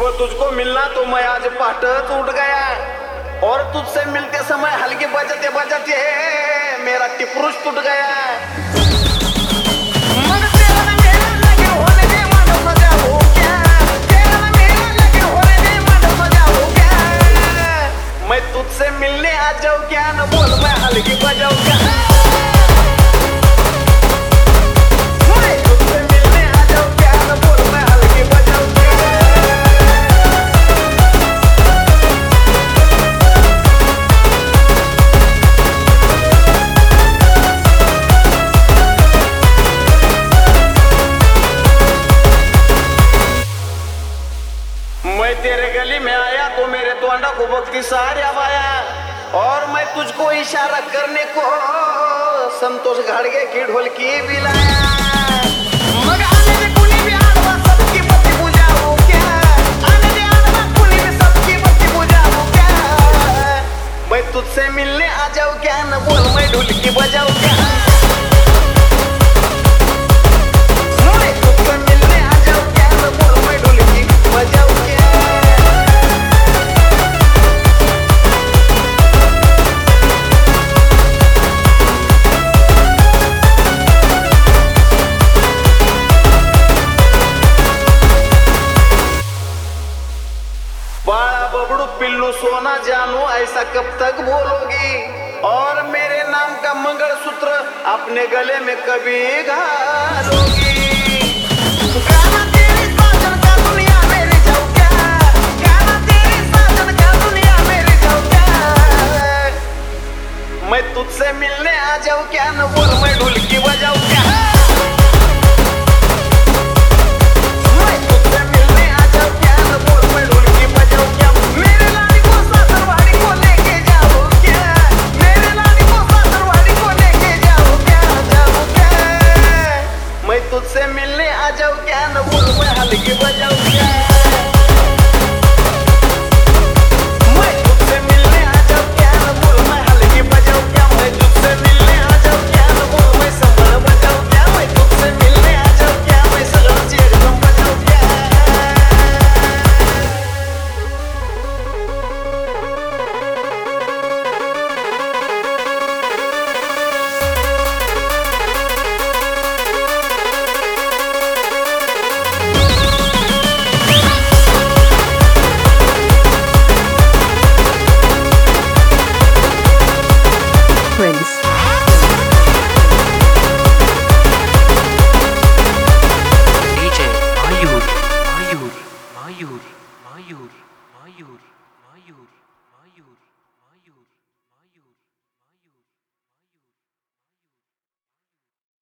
सुबह तुझको मिलना तो मैं आज पाटच उठ गया और तुझसे मिलते समय हल्की बजते बजते मेरा टिपरूस टूट गया। मैं तुझसे मिलने आ जाऊं क्या न बोल मैं हल्की बजाऊं क्या। मैं तुझसे मिलने आ जाऊं क्या न बोल मैं हल्की बजाऊं क्या। मैं तेरे गली में आया तो मेरे तोंडा को भक्ति सारे आया और मैं तुझको इशारा करने को संतोष घाड़गे की ढोलकी भी लाया। मगर आने दे कुनी भी आलवा सबकी बत्ती बुझाऊं क्या। आने दे आलवा कुनी भी सबकी बत्ती बुझाऊं क्या। मैं तुझसे मिलने आ जाऊं क्या न बोल मैं ढोलकी बजाऊं क्या। मैं तुझसे मिलने आ जाऊं क्या न बोल मैं ढोलकी बजाऊं क्या। बबड़ू पिल्लू सोना जानू ऐसा कब तक बोलोगी और मेरे नाम का मंगलसूत्र अपने गले में कभी घालोगी। गाना तेरी साजन का दुनिया मेरी जाऊं क्या। गाना तेरी साजन का दुनिया मेरी जाऊं क्या। मैं तुझसे मिलने आ जाऊं क्या न बोल मैं ढोलकी बजाऊं क्या। तुझसे मिलने आ जाऊं क्या न बोल मैं हल्की बजाऊं क्या। मैं तुझसे मिलने आ जाऊं क्या न बोल मैं हल्की बजाऊं क्या। मैं तुझसे मिलने आ जाऊं क्या न बोल मैं संभल बजाऊं क्या। मैं तुझसे मिलने आ जाऊं क्या मैं सगळं एकदम बजाऊं क्या। Mayur.